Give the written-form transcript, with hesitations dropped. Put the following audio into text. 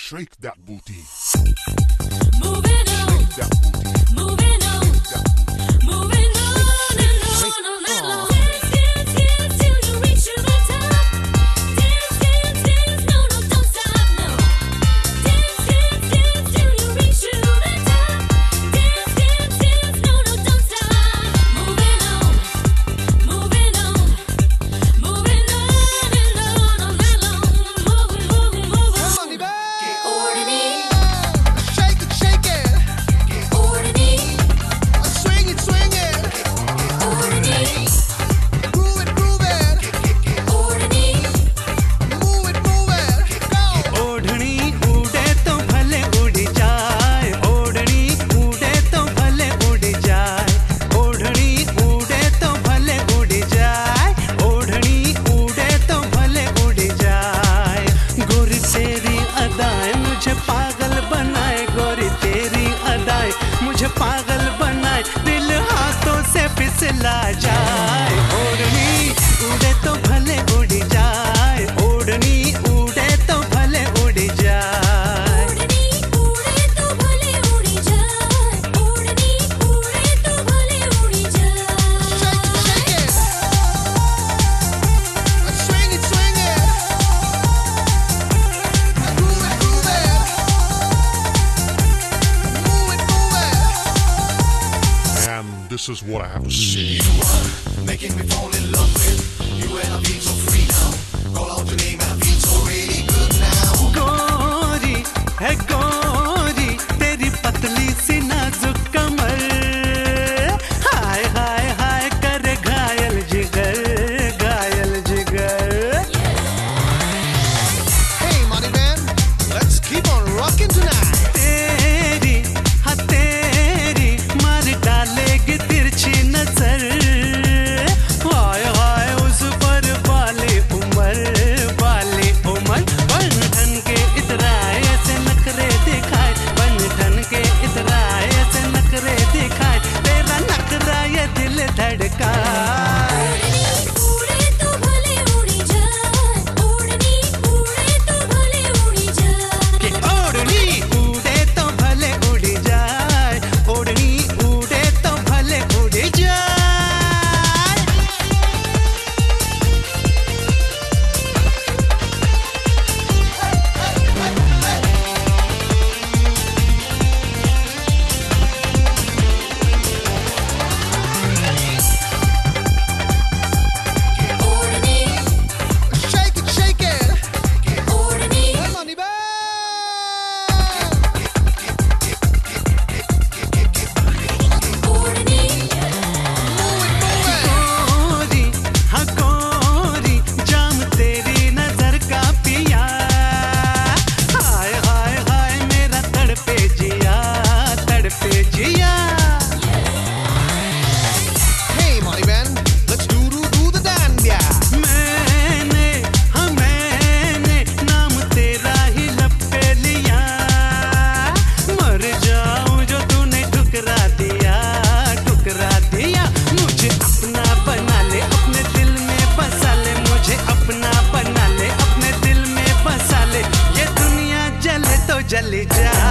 Shake that booty. Moving on, Shake that booty. moving on, moving on and on and on. Dance, dance, dance till you reach to the top. Dance, dance, dance, no, no, don't stop, no. Dance, dance, dance till you reach to the top. Dance, dance, dance, no, no, don't stop. Moving on, moving on, moving on and on and on. Moving, moving, moving. Ordini, Shake it, shake it. ordini, Swing it, swing it. ordini, Groove it, groove it. ordini. Move it, move it. Go. ओढ़नी उड़े तो भले उड़ जाए, ओढ़नी उड़े तो भले उड़ जाए, ओढ़नी उड़े तो भले उड़ जाए, ओढ़नी उड़े तो भले उड़ जाए। गोरी तेरी अदाएं मुझे पागल बनाए, गोरी तेरी अदाएं मुझे पागल बनाए, दिल हाथों से फिसला जाए। ओढ़नी उड़े तो भले उड़ जाए, ओढ़नी उड़े तो भले उड़ जाए। ओढ़नी उड़े तो भले उड़ी जाए, ओढ़नी उड़े तो भले उड़ी जाए। Shake it, swing it, swing it. Groove it, groove it. Move it, move it. And this is what I have to say. Making me fall in love with you, and I feel so free now. Call out your name and I feel so really good now. गोरी है गोरी तेरी पतली सी नाजुक कमर, हाय हाय हाय करे घायल जिगर, घायल जिगर। Hey, money man, let's keep on rocking tonight. तेरी हाँ तेरी मार डालेगी तिरछी नजर, हाय हाय उस पर वाली उम्र, वाली उम्र। बन ठन के इतराए ऐसे नखरे दिखाए, बन ठन के इतराए ऐसे नखरे दिखाए, तेरा नखरा ये दिल धड़काए। ओढ़नी उड़े तो भले उड़ी जाए, ओढ़नी उड़े तो भले उड़ी जाए। कि ओढ़नी उड़े तो भले उड़ जाए, ओढ़नी उड़े तो भले उड़ जाए। ओढ़नी, Shake it, shake it. ओढ़नी, Money man. ओढ़नी, गोरी हाँ गोरी जाम तेरी नजर का पिया, हाय हाय हाय मेरा तड़पे जिया, तड़पे जिया। Hey, money man, let's do the dandiya. मैंने हाँ मैंने नाम तेरा ही लब पे लिया, मर जाऊं जो तूने ठुकरा दिया, ठुकरा दिया। मुझे अपना बना ले, अपने दिल में बसा ले, मुझे अपना बना ले, अपने दिल में बसा ले, ये दुनिया जले तो जल जाए।